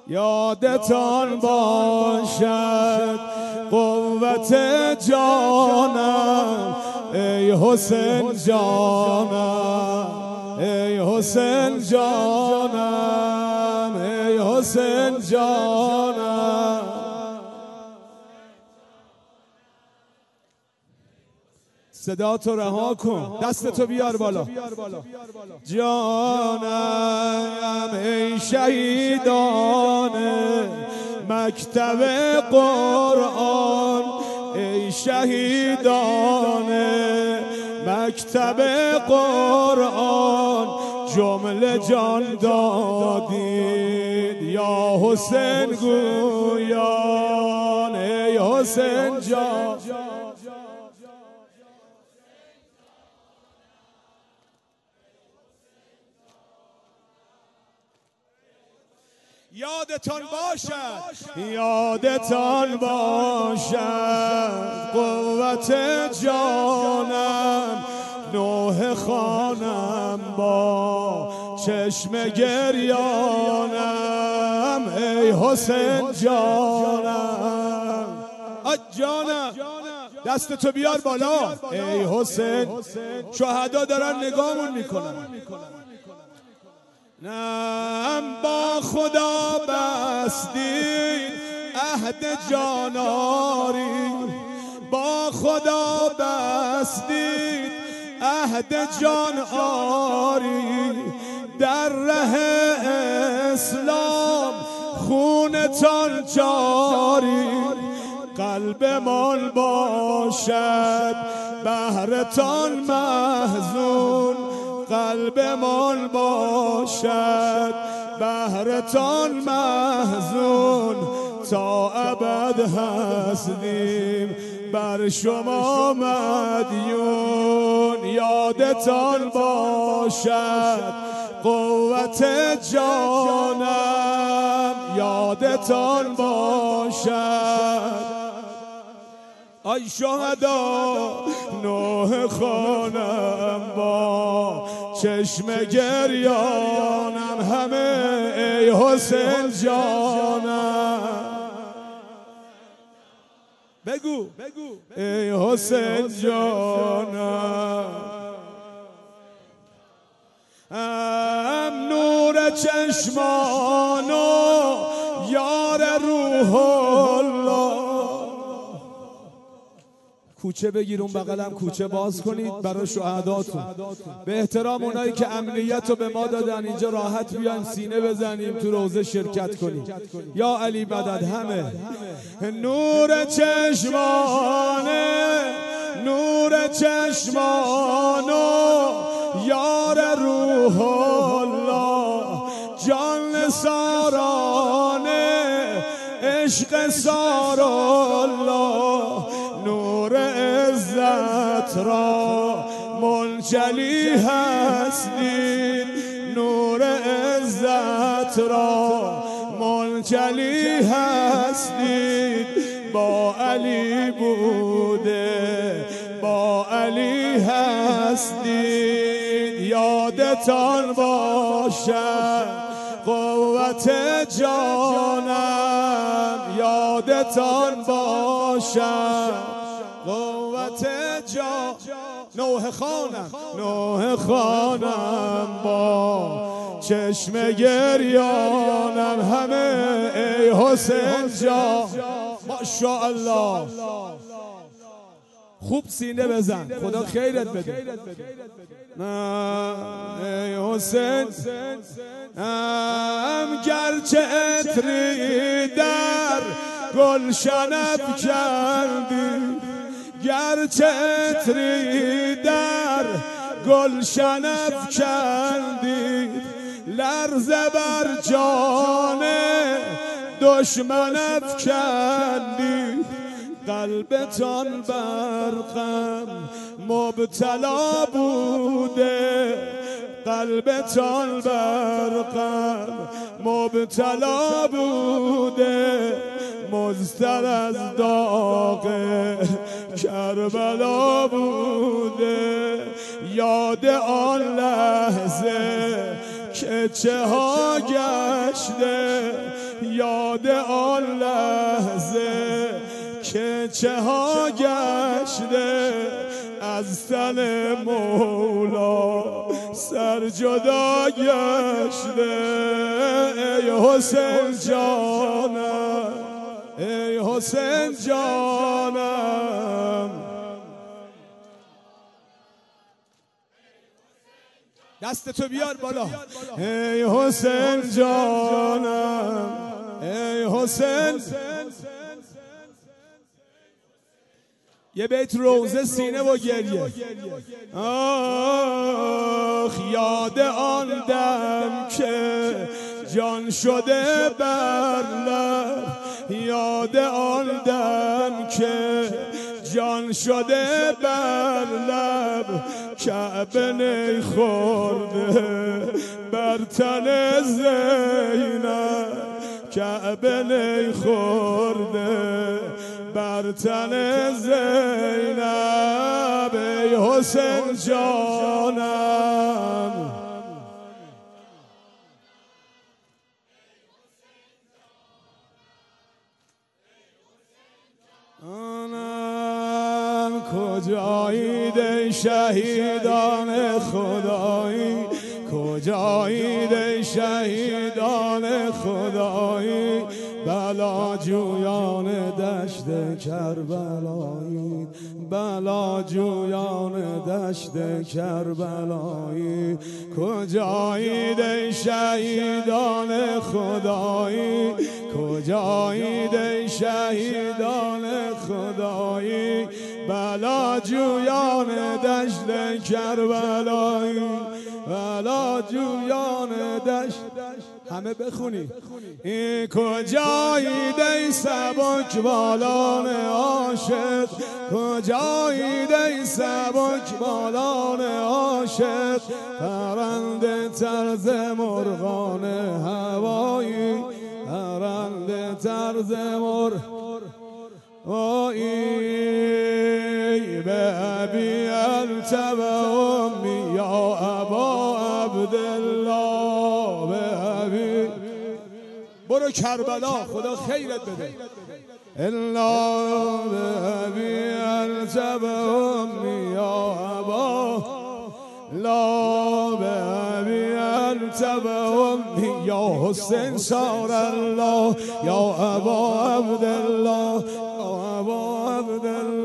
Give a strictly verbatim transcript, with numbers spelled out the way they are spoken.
یادتان باشد قوت جانم ای حسین جانم، ای حسین جانم، ای حسین جانم. صدا تو رها کن، دست تو بیار بالا. جانم ای شهیدان مکتب قرآن، ای شهیدان مکتب قرآن، جمله جان دادید یا حسین گویان، ای حسین جان. یادتان باشد، یادتان باشد قوت جانم، نوح خانم با چشم گریانم، ای حسین جانم. آ جانم دست تو بیار بالا. ای حسین شهدا دارن نگامون میکنن. نم با خدا بستید عهد جاناری، با خدا بستید عهد جان آری، در ره اسلام خونتان جاری، قلبمان باشد بهرتان محزون، قلبمان باشد بهرتان محزون، تا ابد هستیم بر شما مدیون. یادتان باشد قوت جانم، یادتان باشد. ای شهدا نوح خانم با چشم گریانم همه، ای حسین جانم. بگو ای حسین جانم. ام نور چشمان و یار روح الله. کوچه بگیر اون بغلم کوچه باز کنید برای شهداتون، به احترام اونایی که امنیت رو به ما دادن اینجا راحت بیایم سینه بزنیم تو روزه شرکت کنیم. یا علی مدد. همه نور چشمانه، نور چشمانو یار روح الله، جان سارانه عشق سار الله، نور عزت را منجلی هستید، نور عزت را منجلی هستید، با علی بوده با علی هستید. یادتان باشد قوت جانم، یادتان باشد قوت جان. نوح خانم، نوح خانم با چشم گریانم همه، ای حسین جان. ماشاءالله خوب سینه بزن، خدا خیرت بده. ای حسین ام گرچه عطری در گلشن افکندی، گرچه عطری در گلشن افکندی، لرزه بر جان دشمن افکندی، قلبتان بر غم مبتلا بوده، قلبتان بر غم مبتلا بوده، مضطر از داغ کربلا بوده. یاد آن لحظه که چه ها گشته، یاد آن لحظه که چه ها گشته از تن مولا سر جدا گشته. ای حسین جانم، ای حسین جانم، دست تو بیار بالا. ای حسین جانم، ای حسین. یه بیت روزه سینه و گریه. آخ یاد آن دم که جان شده بر لب، یاد آن دم که جان شده بر لب، کعبه نی خورده بر تن زینب، کعبه نی خورده بر تن زینب. ای حسین جانم، آنم کجایید ای شهیدان خدایی، کجایید ای شهیدان خدایی، بلا جویان دشت کربلایی، بلا جویان دشت کربلایی. کجایید ای شهیدان خدایی، کجایید ای شهیدان خدایی، بلا جویان دشت کربلایی، بلا جویان دشت. همه بخونی. این کجایید ای سبک بالان عاشق، کجایید ای سبک بالان عاشق، پرنده طرز مرغان هوایی، پرنده طرز مرغانی. به ابی انت و امی یا ابا عبدالله، به ابی. برو کربلا خدا خیرت بده. الا به ابی انت و امی یا ابا، لا به ابی انت و امی یا حسین صار الله، یا ابا عبدالله، یا ابا عبدالله.